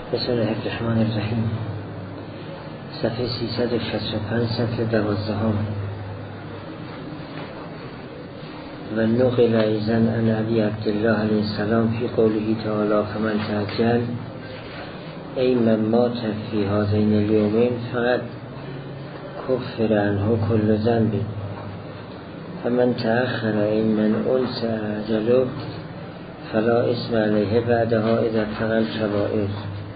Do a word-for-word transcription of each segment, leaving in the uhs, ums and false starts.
بسم الله الرحمن الرحیم. صفحه سیصد و شصت و پنج، صفحه دوازدهم. و نقل ایضا عن ابی عبدالله علیه السلام فی قوله تعالی فمن تعجل ای من مات فی هذین الیومین فقط کفر عنه کل ذنب و من تأخر ای من انس اجله فلا اسم علیه بعدها اذا ارتقى الکبائر.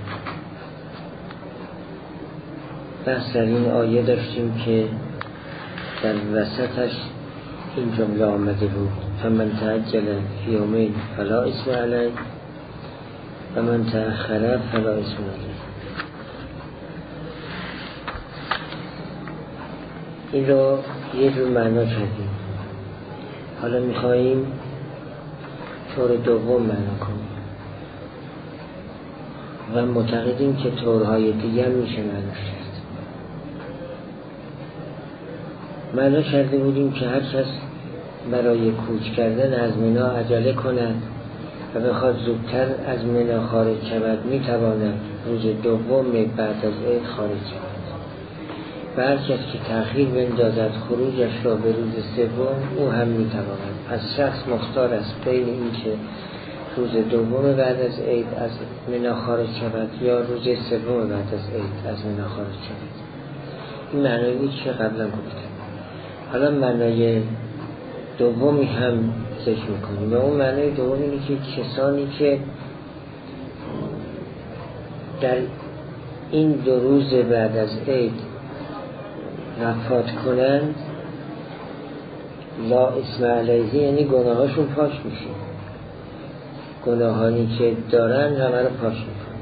بحث در این آیه داشتیم که در وسطش این جمله آمده بود فمن تعجل فی یومین فلا اسم علیه و من تأخر فلا اسم علیه. این رو یه جور معنا کردیم. حالا میخواییم طور دوم معنا کنیم و معتقدیم که طورهای دیگر میشه معنا کرد. معنا کرده بودیم که هر کس برای کوچ کردن از منا عجله کند و بخواد زودتر از منا خارج شود میتواند روز دوم بعد از عید خارج شود و هر کس که تأخیر بندازد خروجش را به روز سوم او هم میتواند. پس شخص مختار است بین این که روز دوم بعد از عید از منا خارج شود یا روز سوم بعد از عید از منا خارج شود. این معنی بود که قبلا گفتم. حالا معنی دومی هم ذکر میکنیم و اون معنی دومی اینه که کسانی که در این دو روز بعد از عید وفات کنند لا اسم علیه، یعنی گناهاشون پاک میشه، گناهانی که دارن همه رو پاک میکنن.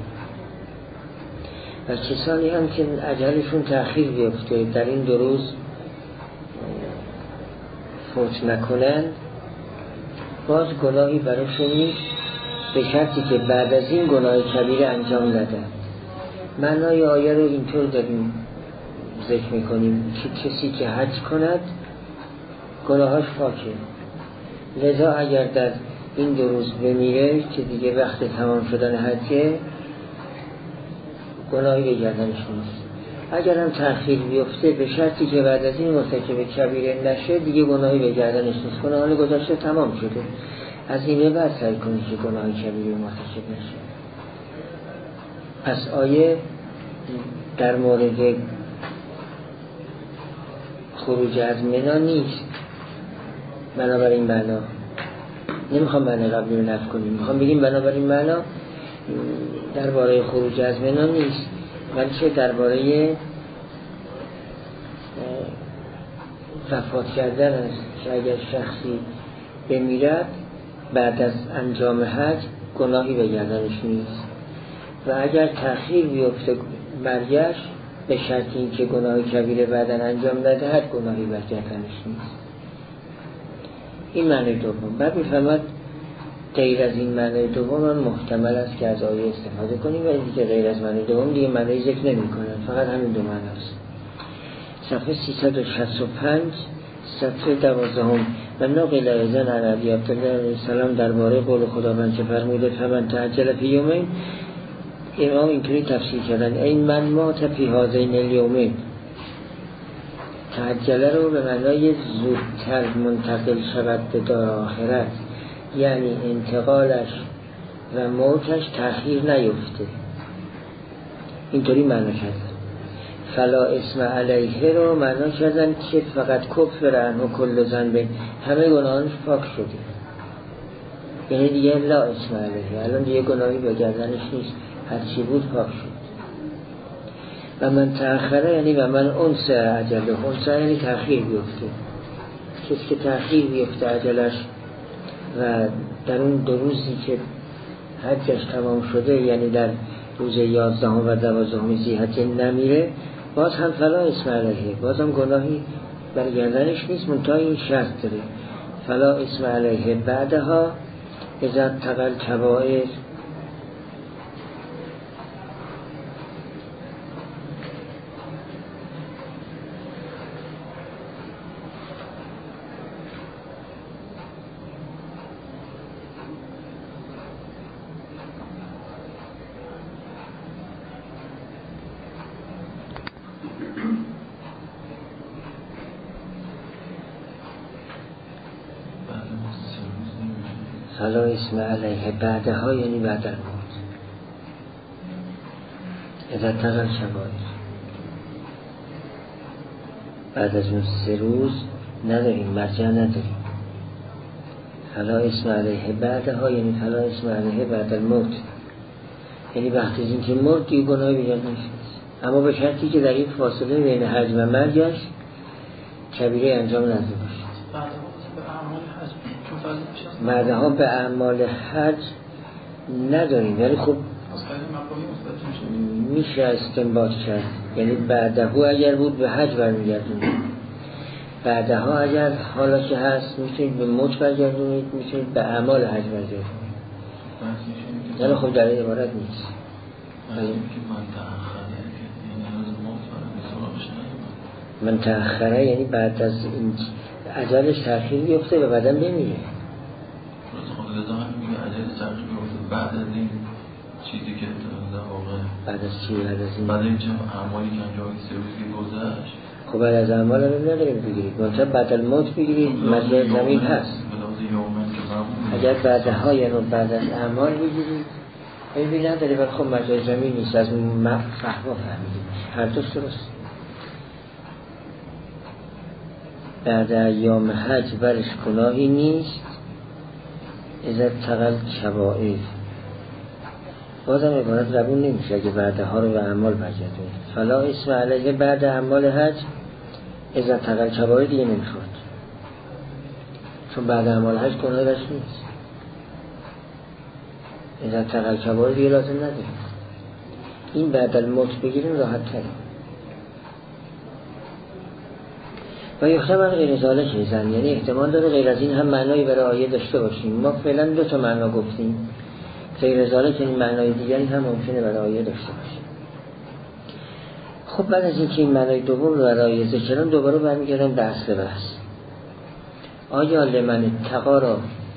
و کسانی هم که اجلشون تأخیر بیفته در این دو روز فوت نکنن باز گناهی براشون نیست به شرطی که بعد از این گناه کبیره انجام ندن. معنای آیه رو اینطور داریم ذکر میکنیم که کسی که حج کند گناهاش پاکه، لذا اگر در این دو روز بمیره که دیگه وقت تمام شدن حجه گناهی به گردنش نیست. اگر هم تأخیر بیفته به شرطی که بعد از این مرتکب کبیره نشه دیگه گناهی به گردنش نیست، گناهان گذشته تمام شده. از این به بعد سعی کنید که گناه کبیره مرتکب نشه. پس آیه در مورد خروج از منا نیست. بنابراین معنا نمیخوام معنی قبلی رو نفی کنیم، میخوام بگیم بنابراین معنا درباره خروج از منا نیست، بلکه درباره وفات کردن است که اگر شخصی بمیرد بعد از انجام حج گناهی به گردنش نیست و اگر تأخیر بیفته مرگش به شرط این که گناه کبیره بعداً انجام ندهد گناهی به گردنش نیست. این معنی دوم. بعد میفهمد غیر از این معنی دوم هم محتمل است که از آیه استفاده کنیم ولی دیگه غیر از معنی دوم دیگه معنی ذکر نمی کنن، فقط همین دو معنی است. صفحه سیصد و شصت و پنج، صفحه دوازدهم. و نقل ایضا عن ابی عبدالله علیه السلام درباره قول خداوند که فرموده فمن تعجل فی یومین، امام اینطوری تفسیر کردن ای من مات فی هذین الیومین. تعجله رو به معنای زودتر منتقل شود به دار آخرت، یعنی انتقالش و موتش تأخیر نیفته، اینطوری معنا کردن. فلا اسم علیه رو معنا کردن که فقط کفر عنه کل ذنب، همه گناهانش پاک شده، یعنی دیگه لا اسم علیه، الان دیگه گناهی به گردنش نیست، هرچی بود پاک شد. و من تأخره یعنی و من انس عجله، انس یعنی تأخیر بیفته، کسی که تأخیر بیفته عجلش و در اون دو روزی که حجش تمام شده یعنی در روز یازدهم و دوازدهم ذی‌حجه نمیره باز هم فلا اسم علیه، باز هم گناهی بر گردنش نیست، منتها این شرط داره فلا اسم علیه بعدها اذا ارتقى الکبائر. فلا اسم علیه بعدها یعنی بعد الموت. اذا تقل شبایر بعد از اون سه روز نداریم، مرجع نداریم. فلا اسم علیه بعدها یعنی فلا اسم علیه بعد الموت، یعنی وقتی از این که مرد دیگه گناهی بگرد نشد، اما به شرطی که در این فاصله بین حج و مرگش کبیره انجام نده باشد. بعدها به اعمال حج نداریم، ولی خب میشه استنباط کرد، یعنی بعدها اگر بود به حج برمیگردونید، بعدها اگر حالا که هست میتونید به موت برگردونید، میتونید به اعمال حج برگردونید، ولی خب در این عبارت نیست. من تأخره یعنی بعد از این اجلش تأخیر بیفته و بعدم بمیره. بعد از این چیزی که در واقع بعد از چی؟ بعد از این بعد این چه اعمالی که انجام سه روزی گذشت، خب بعد از اعمال هم نداریم بگیرید، منطقه بعد الموت بگیرید، مجموع زمین هست. اگر بعدها یعنی بعد از اعمال بگیرید این نداره، ولی خب مجموع زمین نیست، از فهمه فهمیدیم هر دوست درست. بعد ایام حج برش گناهی نیست اذا تقل شبائر، بازم عبارت قبول نمیشه اگه بعدها رو به اعمال برگردونید. فلا اسم علیه بعد اعمال حج اذا تقل شبائر دیگه نمیخواد، چون بعد اعمال حج گناهی داشت نیست. اذا تقل شبائر دیگه لازم نداریم. این بعد الموت بگیریم راحت تریم. و یحتمل غیر ذالک ایضا، یعنی احتمال داره غیر از این هم معنایی برای آیه داشته باشیم. ما فعلا دو تا معنا گفتیم، غیر ذالک یعنی معنای دیگری هم ممکنه برای آیه داشته باشیم. خب بعد از اینکه این معنای دوم رو برای آیه ذکرن، دوباره برمیگردن به اصل بحث. آیا لمن اتقا را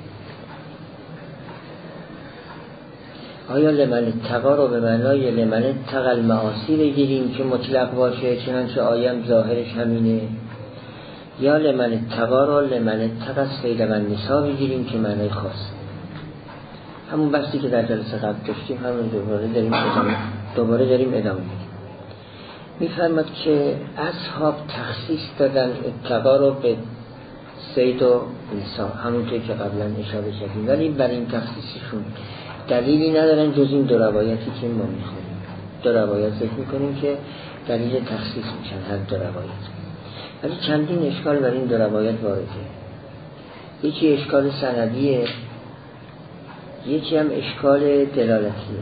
آیا لمن اتقا را به معنای لمن اتقا المعاصی بگیریم که مطلق باشه چنانچه آیه ظاهرش همینه، یا لمن اتقا را لمن اتقا الصید والنساء بگیریم که معنای خاص؟ همون بحثی که در جلسه قبل داشتیم همون دوباره داریم ادامه دوباره داریم ادامه میدیم. میفرماد که اصحاب تخصیص دادن اتقا رو به صید و نساء، همونطور که قبلا اشاره کردیم، ولی برای این تخصیصشون دلیلی ندارن جز این دو روایتی که ما میخونیم. دو روایت ذکر میکنیم که دلیل تخصیص میشن هر دو روایت، ولی چندین اشکال برای این دو روایت وارده. یکی اشکال سندیه، یکی هم اشکال دلالتیه.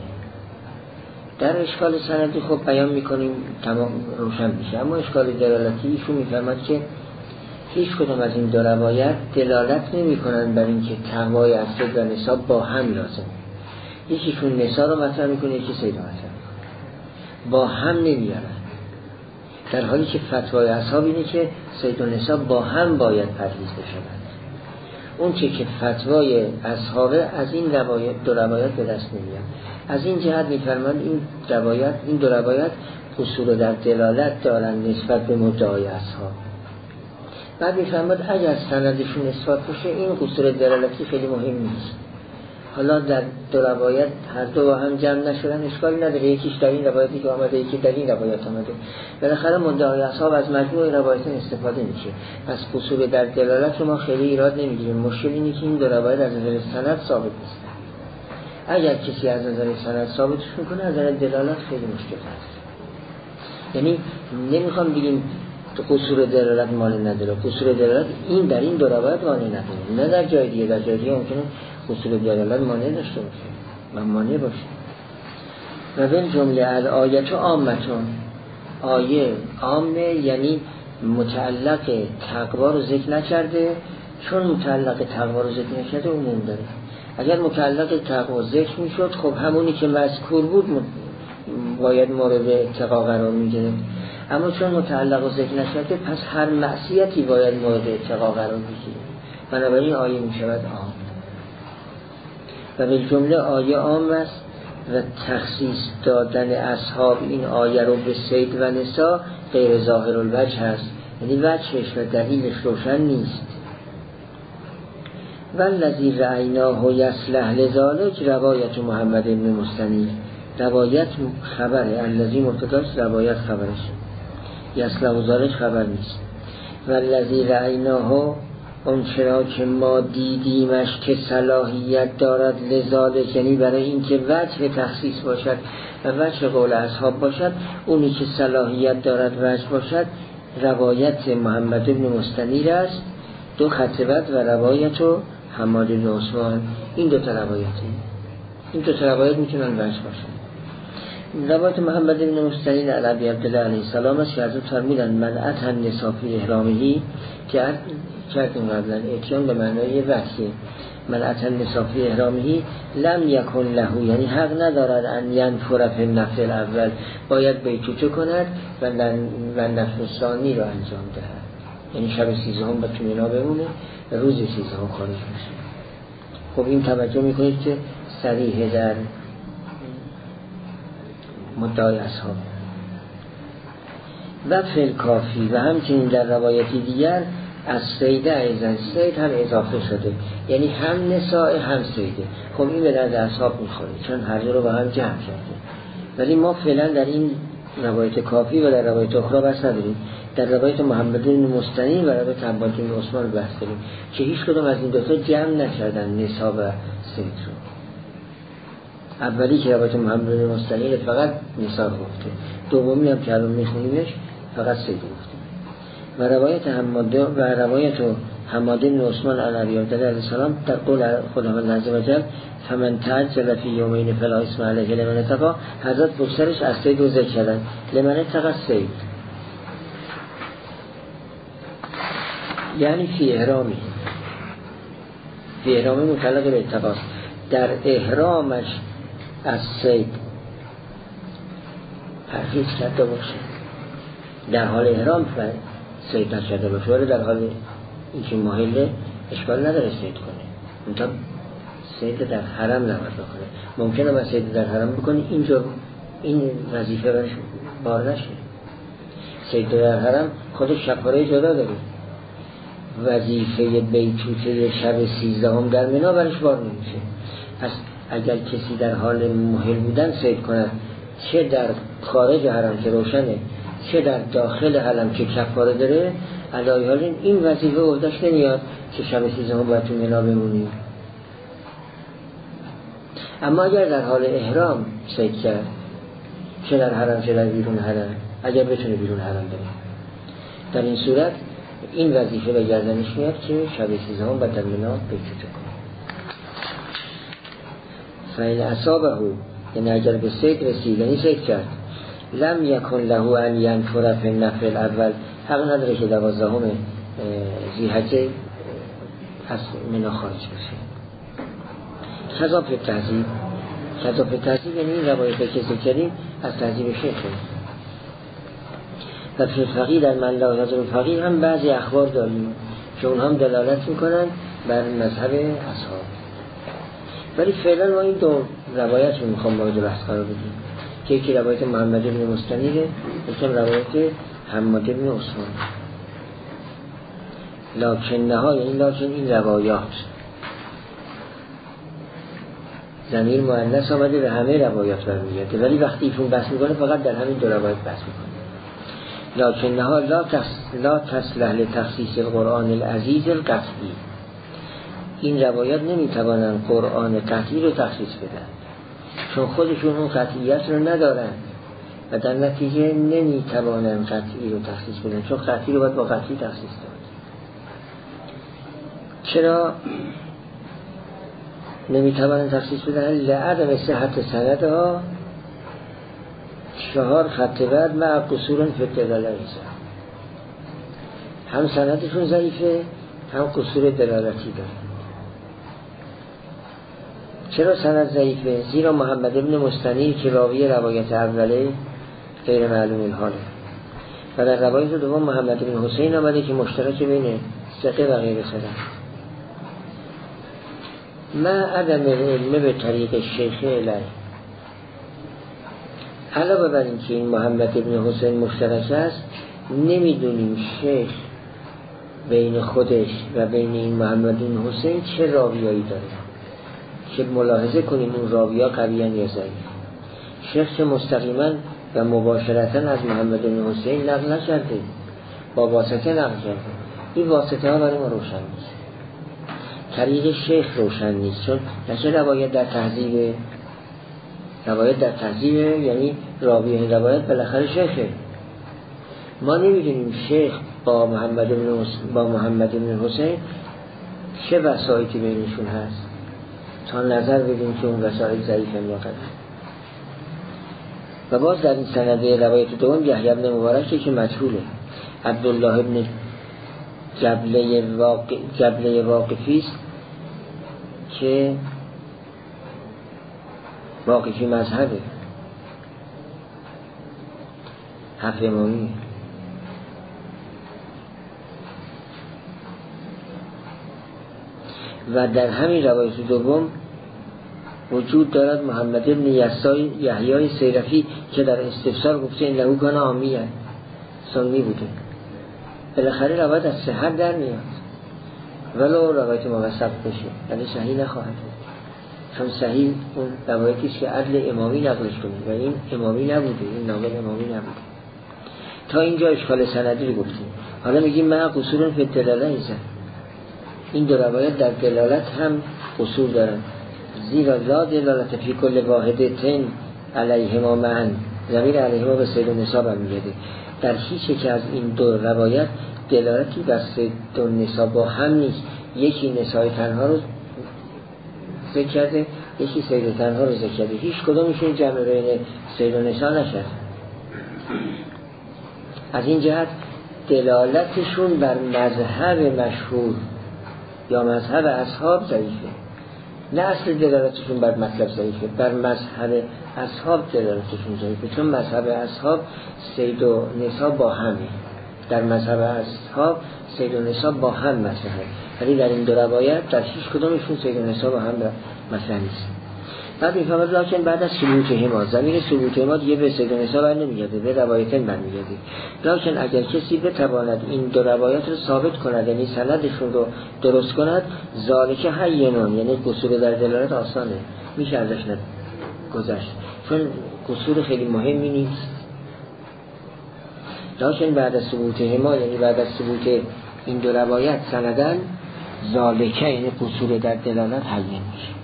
در اشکال سندی خب بیان میکنیم تمام روشن میشه، اما اشکال دلالتی ایشون میفرماد که هیچ کدوم از این دو روایت دلالت نمی کنن بر اینکه تقوای اصحاب و نساء با هم لازم. یکیشون نساء رو مطرح میکنه، یکی صید رو مطرح میکنه، با هم نمیارن، در حالی که فتوای اصحاب اینه که صید و نساء با هم باید پرهیز بشوند. اون چه که فتوای اصحاب از این روایت دو روایت به دست نمیاد. از این جهت میفرماند این روایت این دو روایت قصور در دلالت دارن نسبت به مدعای اصحاب. بعد میفرماند اگر سندشون اثبات بشه این قصور دلالتی خیلی مهم نیست. حالا در دو روایت هر دو با هم جمع نشدن اشکالی نداره، یکیش در این روایتی که آمده یکی در این روایت آمده، بالاخره مدعای اصحاب از مجموع روایت استفاده میشه. پس قصور در دلالت رو ما خیلی ایراد نمیگیریم. مشکل اینه که این دو روایت از نظر سند ثابت نیست. اگر کسی از نظر سند ثابتش میکنه از نظر دلالت خیلی مشکل هست. یعنی نمیخوام بگیم قصور دلالت مانع نداره، قصور دلالت این در این دو روایت مانع نداره، نه در جای دیگه. در جای دیگه ممکنه قصور دلالت مانع داشته باشه و مانع باشه. و بین جمله الآیت و عامتون، آیه عامه یعنی متعلق تقوا رو ذکر نکرده، چون متعلق تقوا رو ذکر نکرده عموم داره. اگر متعلق تقوا ذکر میشد خب همونی که مذکور بود باید مورد اتقا قرار میگیره، اما چون متعلق و ذکر نشده پس هر معصیتی باید مورد اتقا قرار بگیره، بنابراین آیه می شود عام. و به جمله آیه عام است و تخصیص دادن اصحاب این آیه رو به صید و نساء غیر ظاهر الوجه هست، یعنی وجهش و دلیلش روشن نیست. والذی رأیناه یصلح لذالک روایت محمد بن مستنیر، روایت خبره، الذی مبتداش، روایت خبرش، یصلح لذالک خبر نیست. والذی رأیناه اون چرا که ما دیدیمش که صلاحیت دارد لذالک، یعنی برای اینکه وجه تخصیص باشد و وجه قول اصحاب باشد، اونی که صلاحیت دارد وجه باشد روایت محمد بن مستنیر است، دو خط بد، و روایت و حماد بن عثمان. این دو تا روایته، این دو تا روایت میتونن وجه باشن. روایت محمد بن مستنیر علی عبدالله علیه السلام است که حضرت فرمودند من اتى النساء فی احرامه، که کردیم قبلا اتیان به معنای وحیه، من اتى النساء فی احرامه لم یکن له، یعنی حق ندارد ان ینفر فی النفل الاول، باید بیتوته کند و نفل ثانی را انجام دهد، یعنی شب سیزدهم به تو مینا بمونه و روز سیزدهم خارج میشه. خب این توجه میکنید که صریح در مدعای اصحاب. و فی کافی، و همچنین در روایتی دیگر از سیده ایزن، سید هم اضافه شده، یعنی هم نساء هم سیده. خب این به درد اصحاب میخوره چون هر دو رو با هم جمع کرده. ولی ما فعلا در این روایت کافی و در روایت اخرى بحث نداریم، در روایت محمد بن مستنیر و روایت حماد بن عثمان بحث داریم که هیچ کدوم از این دو تا جمع نکردن نساء و سید رو. اولی که روایت محمد بن مستنیر فقط نساء گفته، دومی هم که الان میخونیمش فقط سید گفته. و روایت حماد و روایت حماد بن عثمان علی عبدالله علیه السلام در قول خداوند عز و جل فمن تعجل فی یومین فلا اثم علیه لمن اتقی، حضرت بکسرش از سید رو ذکر کردن، لمن اتقی سید، یعنی فی احرامی، فی احرامی متعلق به اتقاست، در احرامش از سید پرهیز کرده باشه، در حال احرام سید نشده باشه، ولی در حال اینکه محله اشکال نداره سید کنه، منطقه سید در حرم نباید بکنه. ممکنه من سید در حرم بکنی اینجا این وظیفه برش بار نشه. سید در حرم خودش شفاره جدا داره، وظیفه بیتوته شب سیزدهم در مینا برش بار نمیشه. پس اگر کسی در حال محل بودن سید کنه، چه در خارج حرم که روشنه، چه در داخل حرم که کفاره داره، علای حال این وظیفه عهده‌اش نمیاد که شب سیزدهم باید تو مینا بمونی. اما اگر در حال احرام سید کرد، چه در حرم چه در بیرون حرم، اگر بتونه بیرون حرم بره، در این صورت این وظیفه به گردنش میاد که شب سیزدهم باید در مینا بیتوته کنه. فین اصابه، یعنی اگر به سید رسید، یعنی سید کرد، لم یکن له ان ینفر فی النفل الاول، حق نداره که دوازدهم ذی‌حجه از مینا خارج بشه. کذاب تهذیب، کذاب تهذیب یعنی این روایت که ذکریم از تهذیب شیخه. و فی الفقیه در من لا یضر الفقیه هم بعضی اخبار داریم که اونها هم دلالت میکنن بر مذهب اصحاب، ولی فعلا ما این دو روایت رو میخوام مورد بحث قرار بدیم که یکی روایت محمد بن مستنیره، یکی روایت حماد بن عثمان. لکن نها، یعنی لکن این روایات ضمیر مؤنث آمده به همه روایات برمیگرده، ولی وقتی ایشون بحث میکنه فقط در همین دو روایت بحث میکنه. لکن نها لا لا تصلح لتخصیص القرآن العزیز القطعی، این روایات نمیتوانن قرآن قطعی رو تخصیص بدن چون خودشون اون قطعیت رو ندارن و در نتیجه نمیتوانن قطعی رو تخصیص بدن، چون قطعی رو باید با قطعی تخصیص داد. چرا نمیتوانن تخصیص بدن؟ لعدم صحت سندها، چهار خط بعد مع قصور فی الدلاله، هم سندشون ضعیفه هم قصور دلالتی داره. چرا سند ضعیفه؟ زیرا محمد بن مستنیر که راوی روایت اوله غیر معلوم الحاله و در روایت دوم محمد بن حسین آمده که مشترک بین ثقه و غیر ثقه. ما عدم علم به طریق شیخ الی، علاوه بر این که این محمد ابن حسین مشترک است، نمیدونیم شیخ بین خودش و بین این محمد ابن حسین چه راویایی داره که ملاحظه کنیم اون راویا قویان یا ضعیف. شیخ که مستقیما و مباشرتا از محمد بن حسین نقل نکرده، با واسطه نقل کرده. این واسطه ها برای ما روشن نیست، طریق شیخ روشن نیست، چون نشه روایت در تهذیب، روایت در تهذیب یعنی راوی این روایت بالاخره شیخه. ما نمیدونیم شیخ با محمد بن حسین با محمد بن حسین چه وسایطی بینشون هست تا نظر بدیم که اون وسایط ضعیفه یا قوی. و باز در این سنده روایت دوم یحیی بن مبارک که مجهوله، عبدالله ابن جبله واقع جبله واقفی است که واقفی مذهبه، حفظ امامی. و در همین روایت دوم وجود دارد محمد ابن یسای یحیی سیرفی که در استفسار گفته این لهو کان عامیه، سنی بوده. بالاخره روایت از صحت در میاد ولو روایت موثق بشه، یعنی صحیح نخواهد، چون صحیح اون روایتی است که عدل امامی نقلش کنه و این امامی نبوده، این ناقل امامی نبوده. تا اینجا اشکال سندی رو گفتیم. حالا میگیم ما قصور فی الدلاله ایزن، این دو روایت در دلالت هم قصور دارن، زیرا لا دلالت فی کل واحدتین علیهما معا، ضمیر علیهما به سید النساء برمیگرده. در هیچ یک از این دو روایت دلالتی بر سید النساء با هم نیست، یکی نساء تنها رو ذکر کرده، یکی سید تنها رو ذکر کرده، هیچ کدومشون جمع بین سید النساء نشد. از این جهت دلالتشون بر مذهب مشهور یا مذهب اصحاب ضعیفه، نه اصل دلالتشون بر مطلب ضعیفه، بر مذهب اصحاب دلالتشون ضعیفه، چون مذهب اصحاب سید و نساء با همه، در مذهب اصحاب سید و نساء با هم مذهبه، ولی در این دو روایت در هیچ کدومشون سید و نساء با هم مذهب نیست. بعد میفهمد لکن بعد از ثبوت هما، ضمیر ثبوت هما دیگه به سید و نساء بر نمیگرده، به روایتین بر میگرده. لکن اگر کسی بتواند این دو روایت رو ثابت کند، یعنی سندشون رو درست کند، ذالک هینون، یعنی قصور در دلالت آسانه، میشه ازش گذشت، چون قصور خیلی مهمی نیست. لکن بعد از ثبوت هما، یعنی بعد از ثبوت این دو روایت سندن، ذالک یعنی قصور در دلالت هین میشه.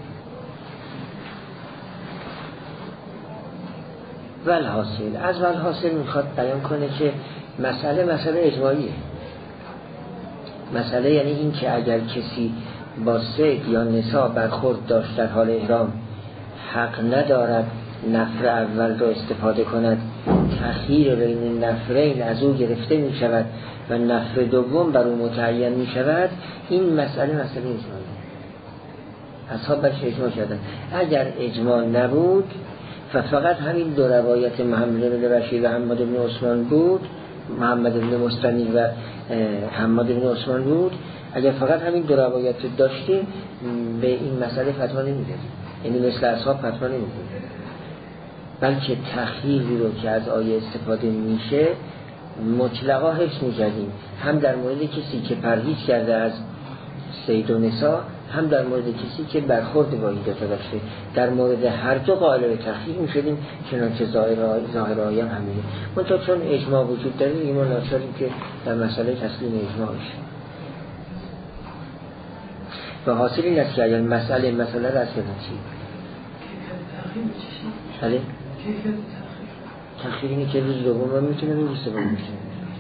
والحاصل، از والحاصل میخواد بیان کنه که مسئله مسئله اجماعیه. مسئله یعنی این که اگر کسی با سید یا نساء برخورد داشت در حال احرام، حق ندارد نفر اول رو استفاده کند، تأخیر بین نفرین از او گرفته می شود و نفر دوم بر او متعین می شود. این مسئله مسئله اجماعیه، اصحاب برش اجماع کردن. اگر اجماع نبود و فقط همین دو روایت محمد بن بشیر و حماد بن عثمان بود، محمد بن مستنی و حماد بن عثمان بود، اگر فقط همین دو روایت داشتیم به این مسئله فتوا نمیدادیم، یعنی مثل اصحاب فتوا نمیدادیم، بلکه تخییری رو که از آیه استفاده میشه مطلقا حفظ میکردیم، هم در مورد کسی که پرهیز کرده از سید و نساء، هم در مورد کسی که برخورد با این دوتا داشته. در مورد هر دو قائل به تخییر میشدیم، چنانچه ظاهر آیه هم همینه. منتها چون اجماع وجود داره دیگه ما ناچاریم که در مسئله تسلیم اجماع بشیم. و حاصل این است که اگر مسئله مسئله را از بدن چی؟ بله؟ تخییر اینه که روز دوم هم میتونه روز سوم میتونه.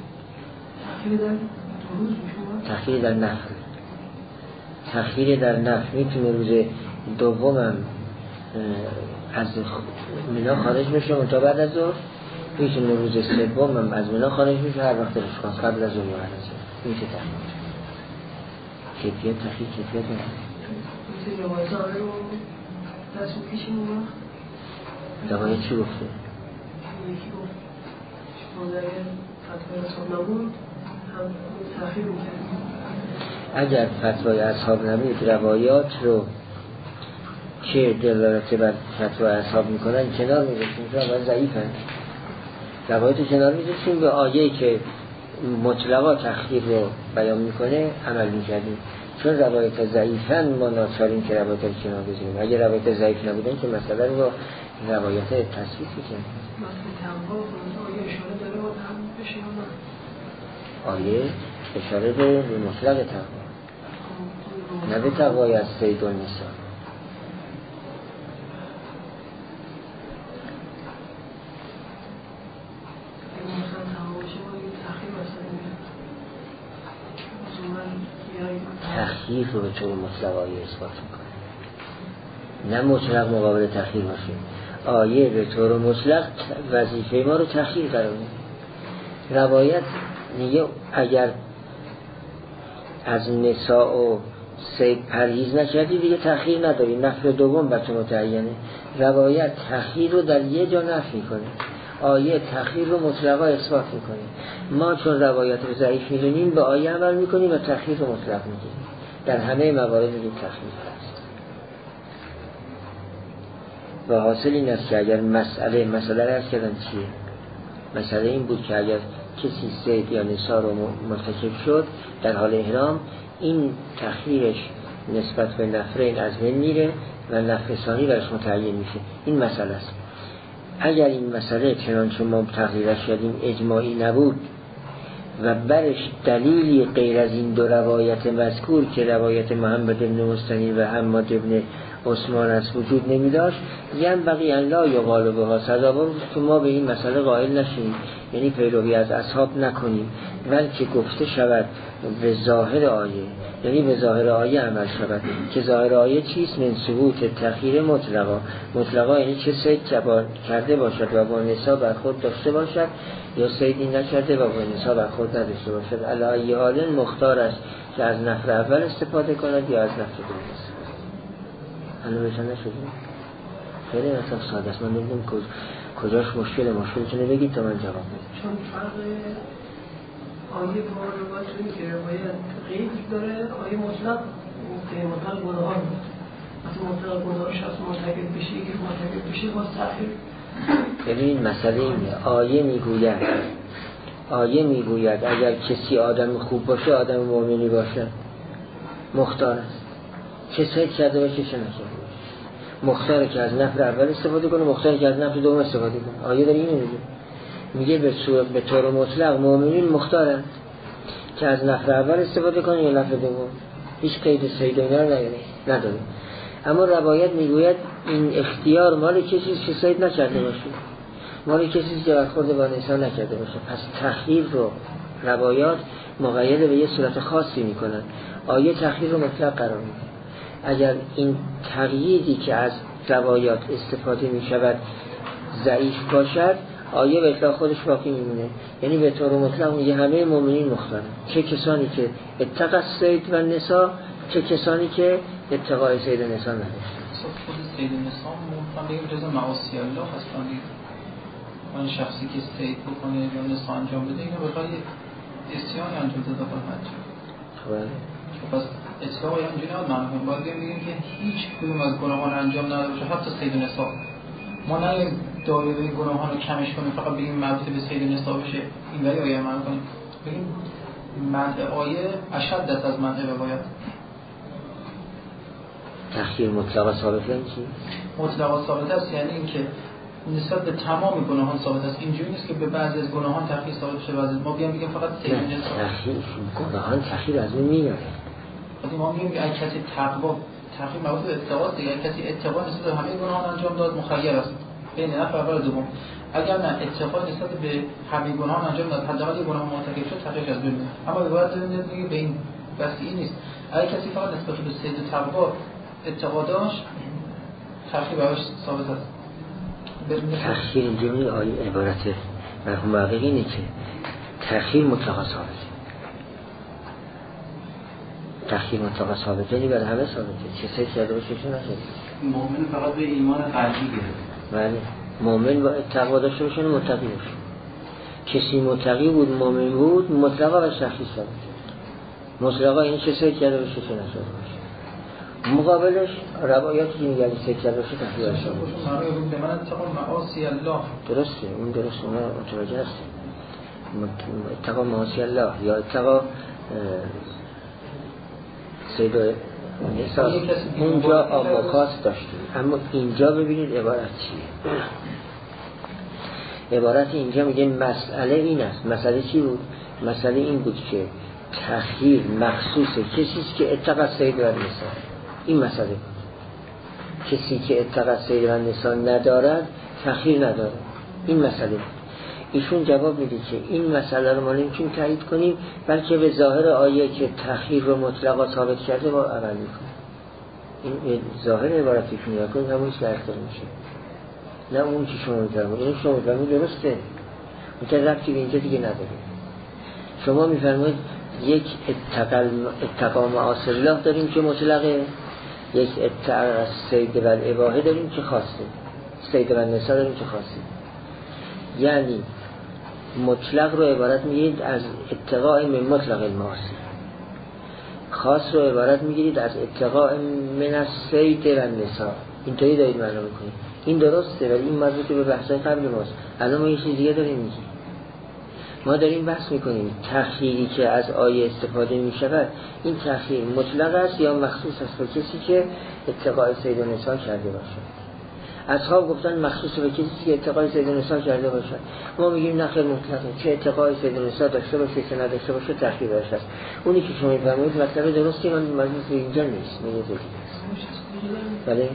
تخییر در نفر تخییر در نفر میتونه روز دوم هم از مینا خارج بشه، منتها بعد از ظهر میتونه روز سوم هم از مینا خارج بشه، هر وقت دلش خواست قبل از ظهر میشه تخییر. کیفیت تخییر کیفیت نه. میشه روایت آره رو دست بکشیم اون وقت؟ روایت چی گفته؟ یکی گفت مادر فتوای اصحاب نبود هم تخییر میکردیم. اگر فتوای اصحاب نبود روایات رو که دلالت بر فتوا اصحاب میکنن کنار میذاشیم، چون اول ضعیفن. روایت کنار میذاشیم، به آیه که مطلقا تخییر رو بیان میکنه عمل میکردیم. چون روایت ضعیفن ما ناچاریم که روایت رو کنار بذاریم. اگه روایت ضعیف نبودن که مسئله رو روایت تصحیح میکنیم. آیه اشاره به مطلق تقوا، نه به تقوای از سید النساء. تخییر رو به طور مطلق آیه اثبات میکنه، نه مطلق مقابل تخییر باشه. آیه به طور مطلق وظیفه ما رو تخییر قرار میده. روایت میگه اگر از نساء و سید پرهیز نکردی دیگه تخییر نداری، نفر دوم بر تو متعینه. روایت تخییر رو در یه جا نفی میکنه، آیه تخییر رو مطلقا اثبات میکنه. ما چون روایت رو ضعیف میدونیم به آیه عمل میکنیم و تخییر رو مطلق میگیم. در همه موارد میگیم تخییر هست. و حاصل این است که اگر مسئله مسئله را کردن چیه؟ مسئله این بود که اگر کسی سید یا نساء رو مرتکب شد در حال احرام، این تخییرش نسبت به نفرین از من میره و نفر ثانی برش متعین میشه. این مسئله است. اگر این مسئله چنانچه ما تقریرش کردیم اجماعی نبود و برش دلیلی غیر از این دو روایت مذکور که روایت محمد بن مستنی و حماد بن عثمان از وجود نمی داشت، یم بقی ان لا یقال بها، سزاوار که ما به این مسئله قائل نشیم، یعنی پیروی از اصحاب نکنیم، بلکه گفته شود به ظاهر آیه، یعنی به ظاهر آیه عمل شود که ظاهر آیه چیست؟ من ثبوت تخییر مطلقا. مطلقا یعنی چه سید کرده باشد و با نساء برخورد داشته باشد یا سیدی نکرده و با نساء برخورد نداشته باشد. علی ای حال مختار است که از نفر اول استفاده کند یا از نفر دوم استفاده. الان بهشان نشدیم؟ خیلی اصلا ساده است. من نمیدونم کجاش مشکل مشکلتونه بگید تا من جواب بدم. چون فرق آیه با روایت اینه که روایت غیب داره، آیه مطلق غیر مطلق گناهان وقتی مطلق گناهش از مرتکب بشه که مرتکب بشه باز تأخیر. ببین مسئله اینه، آیه میگوید آیه میگوید اگر کسی آدم خوب باشه، آدم مؤمنی باشه، مختار است چه سید کرده باشه چه نکرده باشه. مختاره که از نفر اول استفاده کنه، مختاره که از نفر دوم استفاده کنه. آیه داره اینو میگه، میگه به صورت به طور مطلق مؤمنین مختارن که از نفر اول استفاده کنه یا نفر دوم، هیچ قید سید اینا رو نداره. اما روایت میگوید این اختیار مال کسی که سید نکرده باشه، مال کسی که برخورد با نساء نکرده باشه. پس تخییر رو روایات مقید به یه صورت خاصی میکنن، آیه تخییر رو مطلق قرار میده. اگر این تقییدی که از روایات استفاده میشود ضعیف باشد، آیه به اطلاق خودش باقی میمونه، یعنی به طور مطلق میگه همه مؤمنین مختارن، چه کسانی که اتقا الصید و نساء، چه کسانی که اتقای صید و نساء نداشتن. خود صید و نساء ممکن بگیم جزء معاصی الله هست. اون شخصی که صید بکنه یا نساء انجام بده، اینو به خاطر استیانی انجام داده باشه. خب پس اصلاح اینجوری نباید معنی باید بگیم که هیچ کدوم از گناهان انجام نداده باشه، حتی صید و نساء. ما نگیم دایره گناهان رو کمش کنیم فقط بگیم مربوط به صید و نساء بشه، این ولی آیه معنی کنیم بگیم منع آیه اشد است از منع روایت. تخییر مطلقا ثابت است. مطلقا ثابت است یعنی اینکه نسبت به تمام گناهان ثابت است. اینجوری نیست که به بعضی از گناهان تخییر ثابت بشه، بعضی ما بیان بگیم فقط صید و نساء. تخییر گناهان تخییر از اون میاره. وقتی ما میگیم اگه کسی تقوا تخییر مربوط به اتقاست دیگه، کسی اتقا نسبت به همه گناهان انجام داد مخیر است بین نفر اول و دوم. اگر نه اتقا نسبت به همه گناهان انجام داد حداقل یه گناه مرتکب شد تخییر از بین. اما به باید ببینید به این وسیع نیست. اگه کسی فقط نسبت به صید و تقوا اتقا داشت تخییر براش ثابت است. تخییر اینجوری آیه عبارت مرحوم واقعی اینه که تخییر مطلقا ثابته. تخییر مطلقا ثابته یعنی برای همه ثابته، چه سید کرده باشه چه نشده. مؤمن فقط به ایمان قلبی گرفت. بله، مؤمن با تقوا داشته باشه متقی باشه. کسی متقی بود مؤمن بود مطلقا و تخییر ثابته. مطلقا این چه سید کرده باشه چه نشده باشه. مقابلش روایاتی که میگن سکر باشه تحلیل باشه. من اتقا معاصی الله. درسته، اون درسته، ما متوجه هستیم. اتقا معاصی الله یا اتقا سید نساء اونجا آباکاس داشتیم، اما اینجا ببینید عبارت چیه. عبارت اینجا میگه مسئله این است. مسئله چی بود؟ مسئله این بود که تخییر مخصوص کسیست که اتقا سید و نساء. این مسئله بود. کسی که اتقا سید و نساء ندارد تخییر ندارد. این مسئله بود. ایشون جواب میده که این مسئله رو ما نمیتونیم تایید کنیم، بلکه به ظاهر آیه که تخییر رو مطلقا ثابت کرده ما عمل میکنیم. این ظاهر عبارتی که نگاه کنیم همونیست که اختار میشه، نه اون که شما میفرمایید. این شما میفرمایید درسته، اون ربطی به اینجا دیگه نداره. شما میفرمایید یک اتقا معاصی الله داریم که مطلقه، یک اتقا سید و الاباحه داریم که خاصه، سید و النساء داریم که خاصه. یعنی مطلق رو عبارت میگیرید از اتقاء من مطلق المعاصی، خاص رو عبارت میگیرید از اتقاء من السید و النساء. اینطوری دارید معنا میکنید. این درسته، ولی این مربوط به بحث‌های قبل ماست. الان ما یه چیز دیگه داریم میگیم. ما داریم بحث میکنیم تخییری که از آیه استفاده میشود، این تخییر مطلق است یا مخصوص است به کسی که اتقاء سید و نساء کرده باشد. اصحاب گفتن مخصوص به کسی که اتقاء سید و نساء کرده باشد. ما میگیم نه خیر مطلقه، چه اتقاء سید و نساء داشته باشه که نداشته باشه تخییر باشه. اونی که شما میفرمایید مطلب درستی من مربوط به اینجا نیست، میگه دیگه. بله؟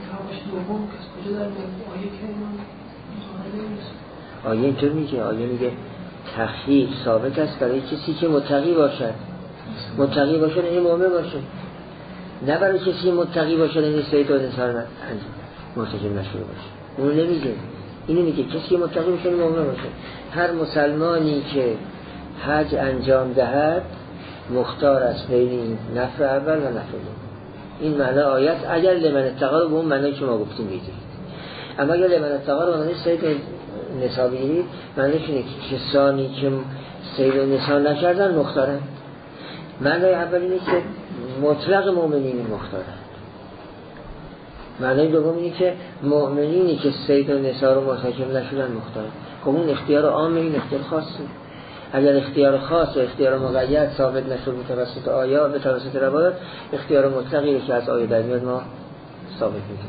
آیه اینطور میگه، آیه میگه تخییر ثابت است برای کسی که متقی باشد. متقی باشد این مؤمن باشه، نه برای کسی متقی باشد این سید و نساء مرتکب نشده باشه. اون نمیگه، اینو میگه کسی متقی باشه این مؤمن باشه. هر مسلمانی که حج انجام دهد مختار است بین این نفر اول و نفر دوم. این معنی آیت اگر لمن اتقا رو به اون معنی که ما گفتیم بگیرید، اما اگر لمن اتقا رو معنی سید نساء بگیرید معنیش اینه که کسانی که سید و نساء نکردن مختارن. معنی اول اینه که مطلق مؤمنین مختارن. معنی دوم اینه که مؤمنینی که سید و نساء رو مرتکب نشدن مختارن. خب اون اختیار عامه، این اختیار خاصه. اگر اختیار خاص و اختیار مقید ثابت نشد به توسط آیات به توسط روایات، اختیار مطلقی که از آیه در میاد ما ثابت می‌کنیم.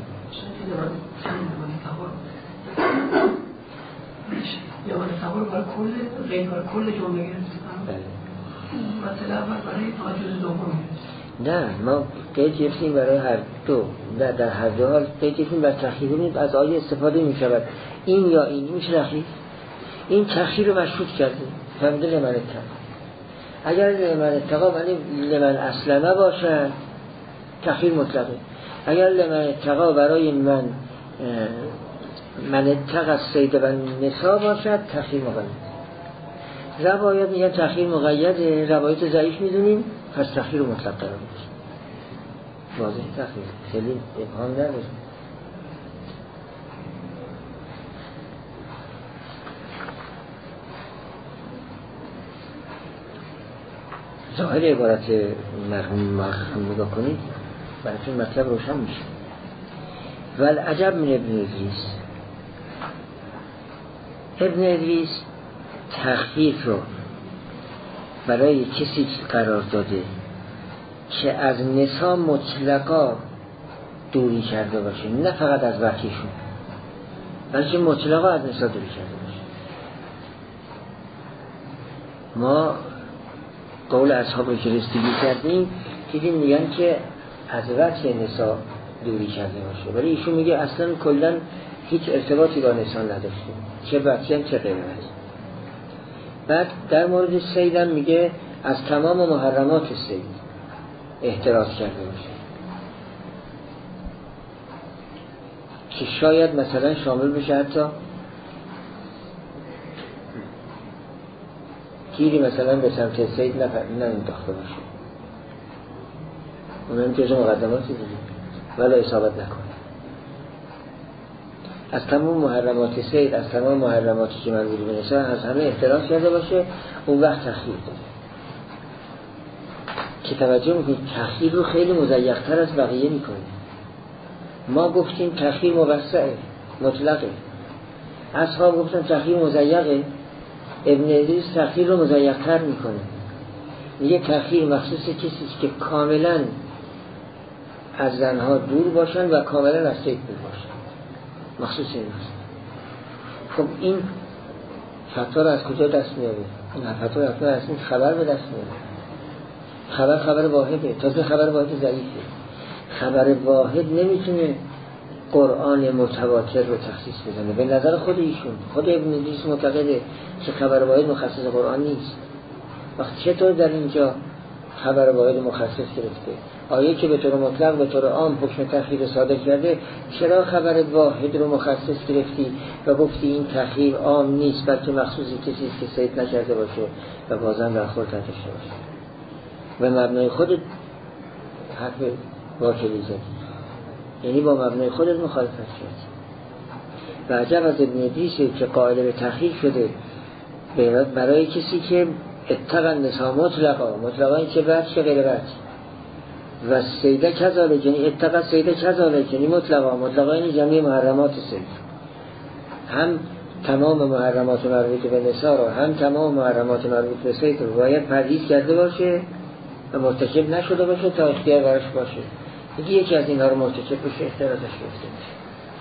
یا من تصور برای کل غیر برای کل جمله گرفتم. بله. مثلا برای آجوز دوم. نه ما قید گرفتیم برای هر دو، در, در هر دو حال قید گرفتیم بر تخییر ببینید از آیه استفاده می شود این یا این میشه تخییر. این تخییر رو مشروط کردیم فهمیده لمن اتقا. اگر لمن اتقا معنی لمن اسلمه باشد تخییر مطلقه. اگر لمن اتقا برای من من اتقا السید و النساء باشد تخییر مقید. روایت میگن تخییر مقیده، روایت ضعیف میدونیم پس تخییر مطلق قرار میشه. واضح تخییر خیلی ابهام نداره. ظاهر عبارت مرحوم مرحوم نگاه کنید براتون مطلب روشن میشه. والعجب من ابن ادریس، ابن ادریس تخفیف رو برای کسی قرار داده که از نساء مطلقا دوری کرده باشه، نه فقط از وحیشون بلکه مطلقا از نساء دوری کرده باشه. ما قول اصحاب که رسیدگی کردیم دیدیم میگن که از وحی نساء دوری کرده باشه، ولی ایشون میگه اصلا کلا هیچ ارتباطی با نساء نداشته، چه وحی هم چه غیر وحی. بعد در مورد سیدم میگه از تمام محرمات سید احتراز کرده باشه که شاید مثلا شامل بشه حتی تیری مثلا به سمت سید نمینداخته باشه، اونم جزء مقدماتی دیگه ولی اصابت نکنه. از تمام محرمات سید، از تمام محرماتی که مربوط به نساء از همه احتراز کرده باشه، اون وقت تخییر داره که توجه میکنید تخییر رو خیلی مضیق‌تر از بقیه میکنه. ما گفتیم تخییر موسعه مطلقه، اصحاب گفتن تخییر مضیقه، ابن ادریس تخییر رو مضیق‌تر میکنه، میگه تخییر مخصوص کسی که کاملا از زنها دور باشن و کاملا از سید دور باشن، مخصوص این است. خب این فتوا رو از کجا دست میاره؟ این فتوا حتما از این خبر به دست میاره. خبر خبر واحده، تازه خبر واحد ضعیفه. خبر واحد نمیتونه قرآن متواتر رو تخصیص بزنه به نظر خود ایشون. خود ابن ادریس معتقده که خبر واحد مخصص قرآن نیست. وقتی چطور در اینجا خبر واحد مخصص گرفته؟ آیه که به طور مطلق به طور عام حکم تخییر صادر کرده، چرا خبر واحد رو مخصص گرفتی و گفتی این تخییر عام نیست بلکه مخصوص کسی که صید نکرده باشه و بازم برخورد نداشته باشه؟ و مبنای خودت حرف واکلی زدی، یعنی با مبنای خودت مخالفت کردی. و عجب از ابن ادریسه که قائل به تخییر شده برای کسی که اتقا النساء مطلقا، مطلقا این که بعد چه غیر بعد و سیده کذالک، یعنی اتقا سیده کذالک، یعنی مطلقا مطلقا یعنی جمعی محرمات سید، هم تمام محرمات مربوط به نساء رو هم تمام محرمات مربوط به سید رو باید پرهیز کرده باشه و مرتکب نشده باشه تا اختیار براش باشه. یکی یکی از اینها رو مرتکب بشه اختیاراتش گرفته میشه.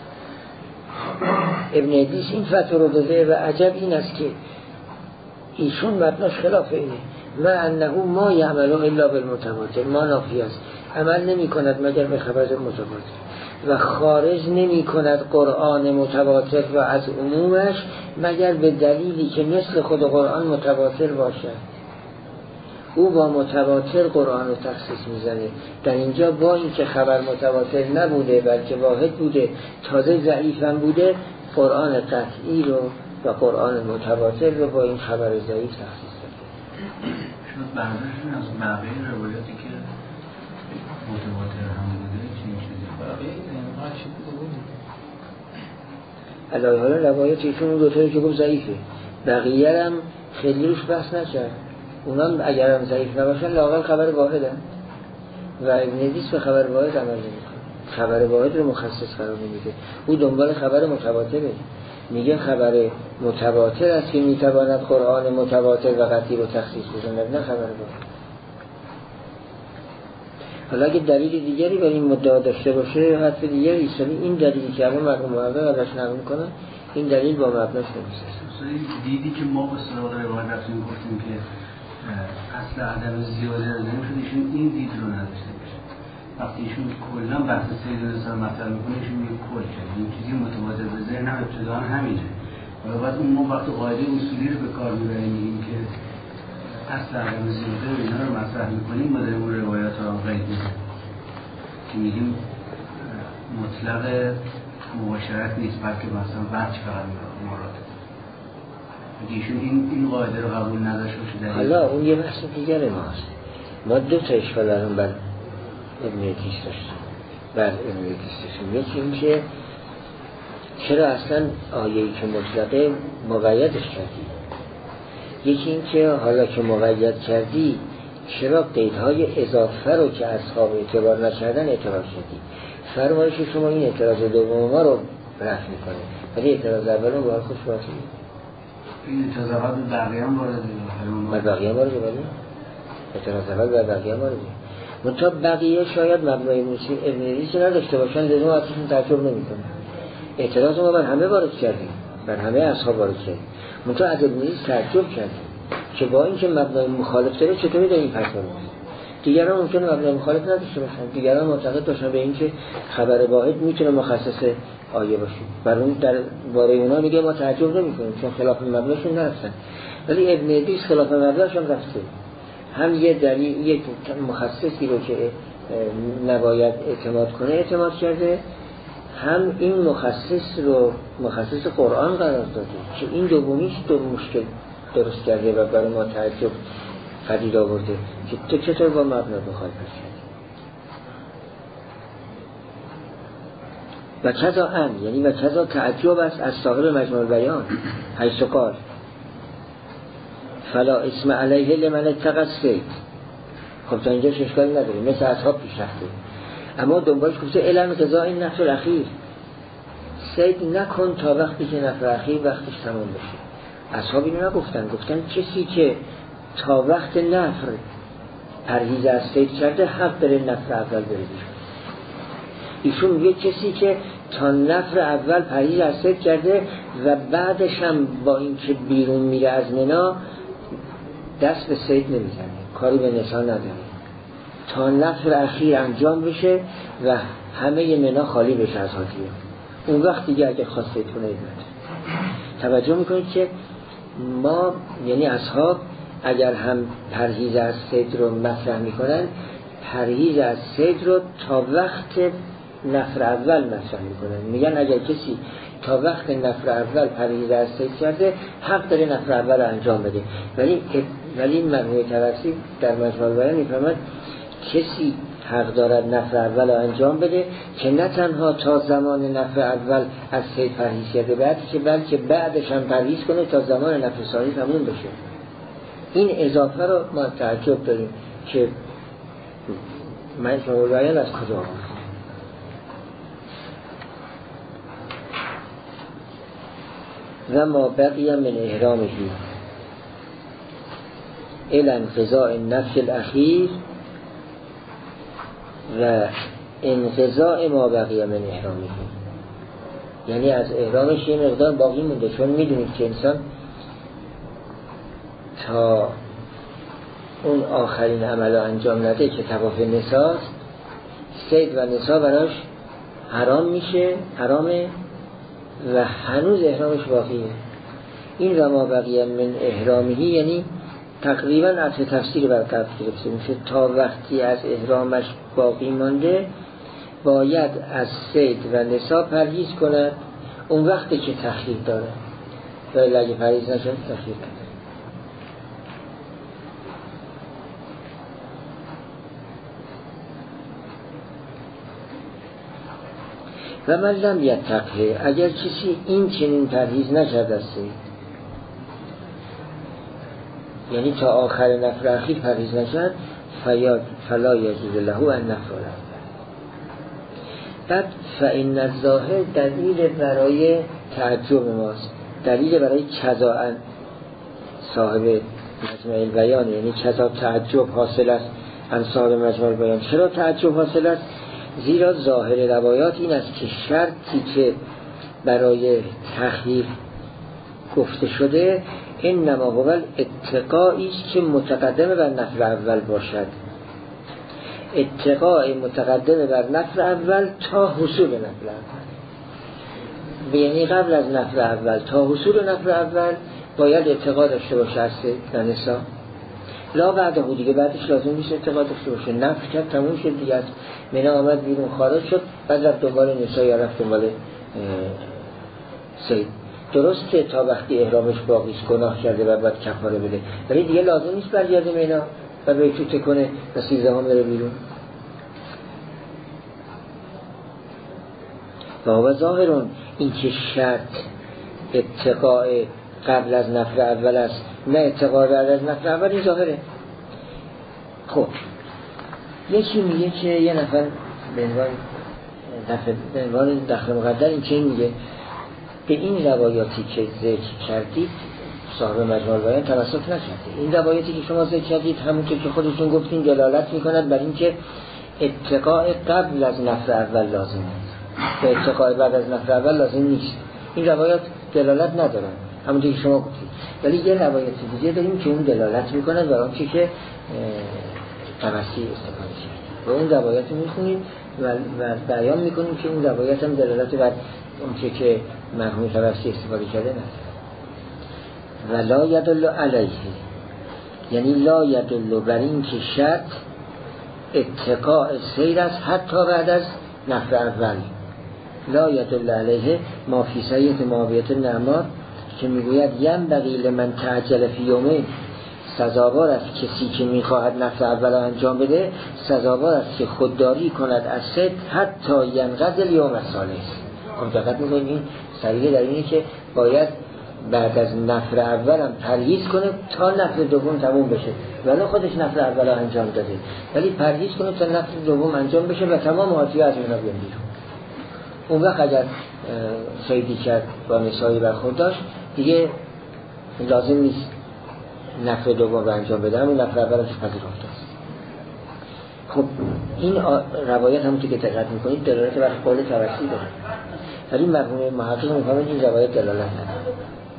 ابن ادریس این فتوا رو داده و عجب این است که ایشون مبناش خلاف اینه، ما انه ما یعمل الا بالمتواتر، ما نافی است، عمل نمی کند مگر به خبر متواتر و خارج نمی کند قرآن متواتر و از عمومش مگر به دلیلی که مثل خود قرآن متواتر باشد. او با متواتر قرآن رو تخصیص میزنه. در اینجا با این که خبر متواتر نبوده بلکه واحد بوده، تازه ضعیفم بوده، قرآن قطعی رو و قرآن متواتر رو با این خبر ضعیف تخصیص داده. شاید برداشتون از بقیه روایاتی که متواتر هم بوده چی میشه؟ بقیه اینها چی بوده؟ علاوه حالا روایات ایشون اون دوتایی که گفت ضعیفه، بقیه هم خیلی روش بحث نکرد. اونم اگر هم ضعیف نباشن لااقل خبر واحدن و ابن ادریس به خبر واحد عمل نمیکنه، خبر واحد رو مخصص قرار نمیده. او دنبال خبر متواتره، میگه خبر متواتر است که میتواند قرآن متواتر و قطعی رو تخصیص بزند، نه خبر واحد. حالا اگه دلیل دیگری برای این مدعا داشته باشه حرف دیگری است، این دلیلی که الان مرحوم محقق ازش نقل میکنن این دلیل با مبناش نمیشه. دیدی که ما به سراغ روایت رفتیم گفتیم که اصل عدم زیاده نمیشد، ایشون این دید رو نداشته باشه. وقتی ایشون کلا بحث سید نساء مطرح میکنه ایشون میگه کل کرد این چیزی متواتر به ذهن هم ابتدا همینه. حالا بعد اون ما وقتی قاعده اصولی رو به کار میبریم میگیم که اصل عدم زیاده و اینا رو مطرح میکنیم ما داریم اون روایات رو قید میکنیم که میگیم مطلق مباشرت نیست بلکه مثلا بعد فقط مراد. ایشون این این قاعده رو قبول نداشته باشه. حالا اون یه بحث دیگر ماست. ما دو تا اشکال الان بر ابن ادریس داشتیم. بر ابن ادریس داشتیم. یکی این که چرا اصلا آیه‌ای که مطلقه مقیدش کردی؟ یکی این که حالا که مقید کردی چرا قیدهای اضافه رو که اصحاب اعتبار نکردن اعتبار کردی؟ فرمایش شما این اعتراض دوم ما رو رفع میکنه ولی اعتراض اول رو باید خوش باید این اعتراض اول به بقیه هم وارده به بقیه هم وارده بله اعتراض اول به بقیه هم وارده منطقه بقیه شاید مبنای موسیقی ابن ادریس نداشته باشن لزوم ازشون تعجب نمیکنه. اعتراض ما بر همه وارد کردیم، بر همه اصحاب وارد کردیم، منطقه از ابن ادریس تعجب کردیم که با اینکه مبنای مخالف داره چطوری داریم پس رو دیگران ممکنه مبنای مخالف نداشته باشن، دیگران معتقد باشن به اینکه خبر واحد میتونه مخصص آیه باشه، بر اون در باره اونا میگه ما تعجب نمیکنیم چون خلاف مبناشون نرفتن. ولی ابن ادریس خلاف مبناشون رفته، هم یه دلیل یک مخصصی رو که نباید اعتماد کنه اعتماد کرده، هم این مخصص رو مخصص قرآن قرار داده که این دومیش دو مشکل درست کرده و برای ما تعجب پدید آورده که تو چطور با مبنا مخالفت کردی. و کذا ان یعنی و کذا تعجب است از صاحب مجموع البیان حیث قال فلا اسم علیه لمن اتقى الصید خب تا اینجا اشکالی نداره، مثل اصحاب پیش رفته. اما دنبالش گفته علم غذا این نفر الاخیر، صید نکن تا وقتی که نفر اخیر وقتش تمام بشه. اصحاب اینو نگفتن، گفتن کسی که تا وقت نفر پرهیز از صید کرده حق داره نفر اول بره بیرون. ایشون میگه کسی که تا نفر اول پرهیز از صید کرده و بعدش هم با این که بیرون میره از منا دست به صید نمیزنه، کاری به نسا نداره تا نفر اخیر انجام بشه و همه منا خالی بشه از حاجیان. اون وقت دیگه اگه خواستید کنه ایمد. توجه میکنید که ما یعنی اصحاب اگر هم پرهیز از صید رو مطرح میکنن، پرهیز از صید رو تا وقت نفر اول مطرح میکنن. میگن اگر کسی تا وقت نفر اول پرهیز از صید کرده حق داره نفر اول رو انجام بده. ولی ولی مرحوم طبرسی در مجموع البیان میفرماد کسی حق دارد نفر اول رو انجام بده که نه تنها تا زمان نفر اول از صید پرهیز کرده بعد که بلکه بعدش هم پرهیز کنه تا زمان نفر ثانی تموم بشه. این اضافه رو ما تعجب داریم که مجموع البیان از کجا آمد. و ما بقی من احرامه الى انقضاء النفس الاخیر و انقضاء ما بقی من احرامه، یعنی از احرامش یه مقدار باقی مونده. چون میدونید که انسان تا اون آخرین عمل رو انجام نده که طواف نساست، صید و نسا براش حرام میشه، حرامه و هنوز احرامش باقیه. این و ما بقیه من احرامهی یعنی تقریبا عطف تفسیر بر قبل گرفته میشه تا وقتی از احرامش باقی مانده باید از صید و نسا پرهیز کند، اون وقتی که تخییر داره ولی اگه پرهیز نشه تخییر کنه. و من لم یتقه، اگر کسی این چنین پرهیز نکرده است، یعنی تا آخر نفر اخیر پرهیز نکرد، فیاد فلا یجوز له ان نفر. بعد فإن الظاهر دلیل برای تعجب ماست، دلیل برای کذا صاحب مجموع البیان، یعنی کذا تعجب حاصل است عن صاحب مجموع البیان. چرا تعجب حاصل است؟ زیرا ظاهر روایات این است که شرطی که برای تخییر گفته شده انما هو اتقایی است که متقدم بر نفر اول باشد. اتقاء متقدم بر نفر اول تا حصول نفر اول، یعنی قبل از نفر اول تا حصول نفر اول باید اتقا داشته باشه از نسا، لا بعد او دیگه بعدش لازم نیست اتقا داشته باشه. نفر کرد تموم شد دیگه، از منا آمد بیرون خارج شد، بعد رفت دنبال نسا یا رفت دنبال صید. درسته تا وقتی احرامش باقیش گناه کرده و بعد کفاره بده، ولی دیگه لازم نیست برگرده منا و به توته کنه و سیزده هم بره بیرون. و ظاهرون این که شرط اتقاء قبل از نفر اول است نه اتقاء بعد از نفر اول، این ظاهره. خب یکی میگه که یه نفر به عنوان به عنوان دخل مقدر این که میگه به این روایاتی که ذکر کردید صاحب مجموع البیان توسط نکردید. این روایاتی که شما ذکر کردید همونطور که خودتون گفتین دلالت میکند بر این که اتقاء قبل از نفر اول لازم است و اتقاء بعد از نفر اول لازم نیست. این روایات دلالت ندارن همونطور که شما گفتید، ولی یه روایت دیگه داریم که اون دلالت میکند بر آنچه که طبرسی استفاده کرد و اون روایت رو میخونیم و, و بیان میکنیم که اون روایت هم دلالت بر اونچه که مرحوم طبرسی استفاده کرده نداره. و لا یدل علیه، یعنی لا یدل بر این که شرط اتقاء سیر است حتی بعد از نفر اول. لا یدل علیه ما فی سیئة معاویة بن عمار که میگوید ینبغی لمن تعجل فی یومین، سزاوار است کسی که میخواهد نفر اول انجام بده سزاوار است که خودداری کند از صید حتی ینقضی الیوم الثالث. هم دقت میکنیم این سریعه در اینه که باید بعد از نفر اول هم پرهیز کنه تا نفر دوم تموم بشه، ولی خودش نفر اول انجام داده، ولی پرهیز کنه تا نفر دوم انجام بشه و تمام حاجی از اونا بیان بیرون. اون وقت اگر صیدی کرد با نسایی برخورد داشت دیگه لازم نیست نفر دوم رو انجام بده، همون نفر اولش پذیرفته است. خب این روایت همونطور که دقت میکنید دلالت بر قول توسلی داره، ولی مرحوم محقق میفهمه این روایت دلالت نداره،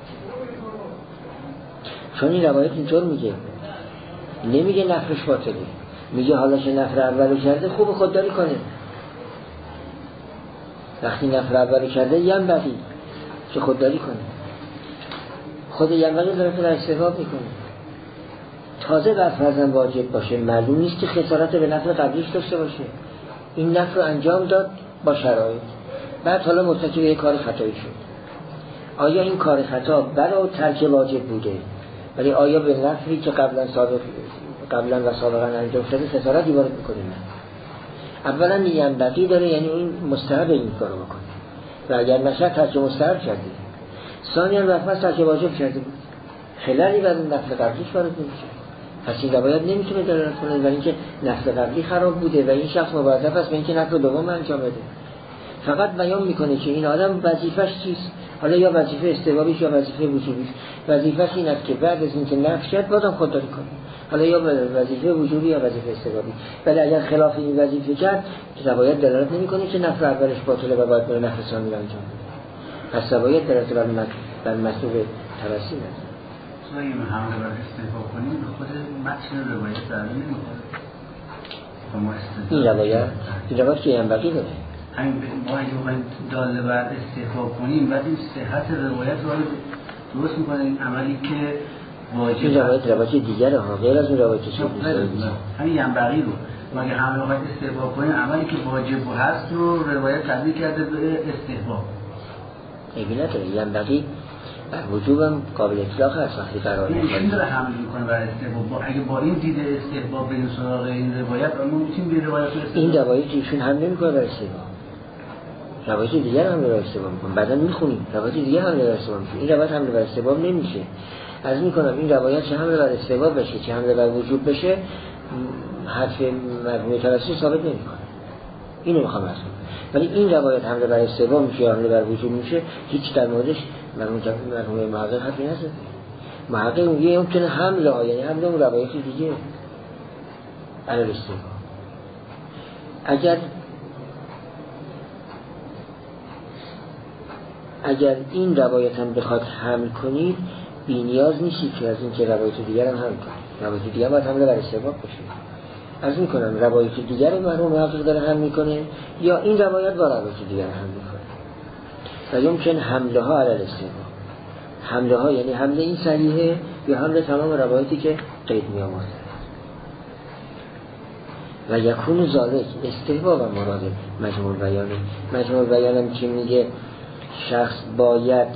چون این روایت اینطور میگه، نمیگه نفرش باطله، میگه حالا که نفر اولو کرده خوب خودداری کنه. وقتی نفر اولو کرده یم بقی که خودداری کنه، خود یم بقی داره که در استحباب میکنه. تازه بر فرضاً واجب باشه، معلوم نیست که خسارت به نفر قبلیش داشته باشه. این نفر رو انجام داد با شرایط، بعد حالا مرتکب یک کار خطایی شد. آیا این کار خطا برای ترک واجب بوده، ولی آیا به نفری که قبلا سابق قبلا و سابقا انجام شده خسارتی وارد میکنه؟ نه. اولا یم بقی داره، یعنی این مستحب این کارو بکنه و اگر نشه ترک مستحب کرده. ثانیاً وقت ترک واجب کرده بود، خلالی بر نفر قبلیش وارد نمیشه. پس این روایت نمیتونه دلالت کنه ولی اینکه نفر قبلی خراب بوده و این شخص مبادرت است به اینکه نفر دوم انجام بده. فقط بیان میکنه که این آدم وظیفش چیست، حالا یا وظیفه استحبابیش یا وظیفه وجوبیش. وظیفش این است که بعد از اینکه نفی کرد بازم خودداری کنه، حالا یا وظیفه وجوبی یا وظیفه استحبابی. ولی اگر خلاف این وظیفه کرد روایت دلالت نمیکنه که نفر اولش باطله و باید بره نفر ثانی انجام بده. پس روایت دلالت بر بر مطلوب توسلی نداره. ما این همه رو استفاده کنیم به خود متن روایت در نمی‌خوره. این روایت این روایت که ینبغی داره. همین ما اگه بخوایم داله بر استفاده کنیم بعد این صحت روایت رو درست می‌کنه، این عملی که واجب این روایت روایت دیگره ها، غیر از این روایت چه همین ینبغی رو ما اگه همه بخوایم استفاده کنیم عملی که واجب هست رو روایت تبدیل کرده به استحباب. ایگی نداره. ینبغی بر وجوبم قابل اطلاق هست وقتی قرار میکنه. این داره حمل میکنه بر استحباب. اگه با این دیده استحباب بریم سراغ این روایت ما میتونیم به روایت استحباب. این روایت ایشون هم نمیکنه بر استحباب. روایت دیگر هم بر استحباب میکنه. بعدا میخونیم روایت دیگر هم بر استحباب میشه. این روایت هم بر استحباب نمیشه. از میکنم این روایت چه حمل بر استحباب بشه چه حمل بر وجوب بشه حرف مرحوم توسلی ثابت نمیکنه. اینو میخوام بحث کنم. ولی این روایت حمل بر استحباب میشه یا حمل بر وجوب میشه هیچ در موردش مرحوم محقق حرفی نزده. محقق میگه ممکنه حمله ها، یعنی حمله اون روایت دیگه علی الاستحباب. اگر اگر این روایت هم بخواد حمل کنید بی نیاز نیستی که از این که روایت دیگر هم حمل کنید. روایت دیگر باید حمله بر استحباب باشه. از میکنم روایت دیگر رو مرحوم محقق داره حمل میکنه یا این روایت با روایت دیگر حمل میکنه و یمکن حمله ها علی الاستحباب. حمله ها یعنی حمله این صحیحه یا حمله تمام روایتی که قید می آورده و یکون ذالک استحباب و مراد مجموع بیانه. مجموع بیانم که میگه شخص باید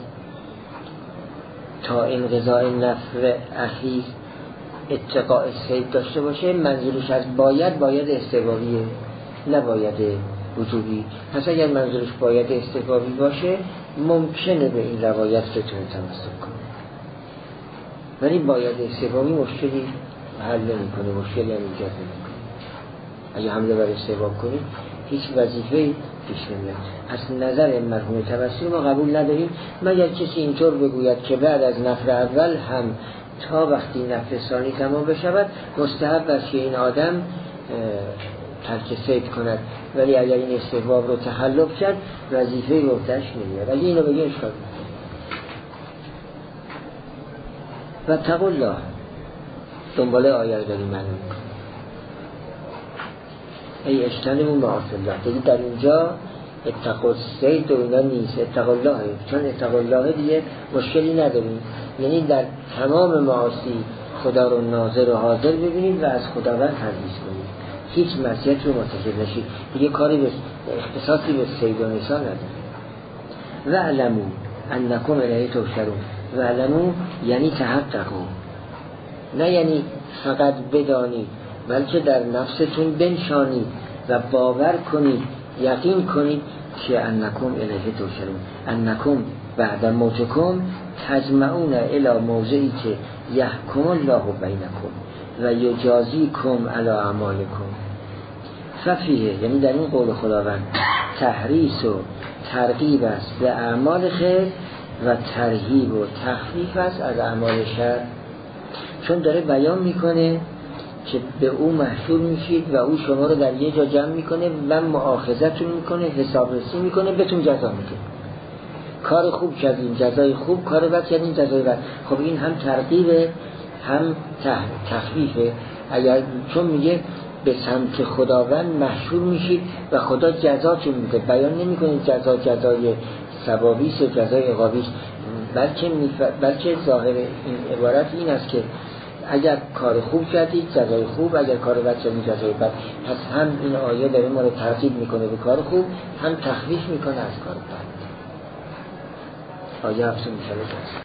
تا انقضاء نفر اخیر اتقاء صید داشته باشه، منظورش از باید باید استحبابیه نه باید وجوبی. پس اگر منظورش باید استحبابی باشه ممکنه به این روایت بتونه تمسک کنه، ولی باید استحبابی مشکلی حل نمی‌کنه، مشکلی هم ایجاد نمی‌کنه. اگه حمله بر استحباب کنیم هیچ وظیفه‌ای پیش نمیاد. از نظر مرحوم توسلی ما قبول نداریم مگر کسی اینطور بگوید که بعد از نفر اول هم تا وقتی نفر ثانی تمام بشود مستحب است که این آدم ترک صید کند، ولی اگر این استحباب رو تخلف کرد وظیفه گفتش نمیاد. اگه اینو بگه اشکال میکنه. و اتقوا الله دنباله آیه رو داریم معلوم میکنه ای اجتنبوا معاصی الله. دیگه در اینجا اتقوا صید و اینا نیست، اتقوا الله، چون اتقوا الله دیگه مشکلی نداریم، یعنی در تمام معاصی خدا رو ناظر و حاضر ببینید و از خداوند پرهیز کنید، هیچ معصیت رو مرتکب نشید، دیگه کاری به اختصاصی به صید و نساء نداره. و علموا انکم الیه تحشرون. و علموا یعنی تحققوا، نه یعنی فقط بدانید بلکه در نفستون بنشانید و باور کنید، یقین کنید که انکم الیه تحشرون. انکم بعد موتکم تجمعون الی موضعی که یحکم الله بینکم و یجازیکم علی اعمالکم. ففیه، یعنی در این قول خداوند تحریص و ترغیب است به اعمال خیر و ترهیب و تخفیف است از اعمال شر، چون داره بیان میکنه که به او محشور میشید و او شما رو در یه جا جمع میکنه و مؤاخذتون میکنه، حسابرسی میکنه، بهتون جزا میده. کار خوب کردین جزای خوب، کار بد کردین جزای بد. خب این هم ترغیبه هم تخفیفه. اگر چون میگه به سمت خداوند محشور میشید و خدا جزاتون میده، بیان نمیکنه جزا جزای ثوابی است جزای عقابی، بلکه میف... بلکه ظاهر این عبارت این است که اگر کار خوب کردید جزای خوب، اگر کار بد کردید جزای بد. پس هم این آیه داره ما رو ترغیب میکنه به کار خوب، هم تخفیف میکنه از کار بد. آیه هفتم میشه.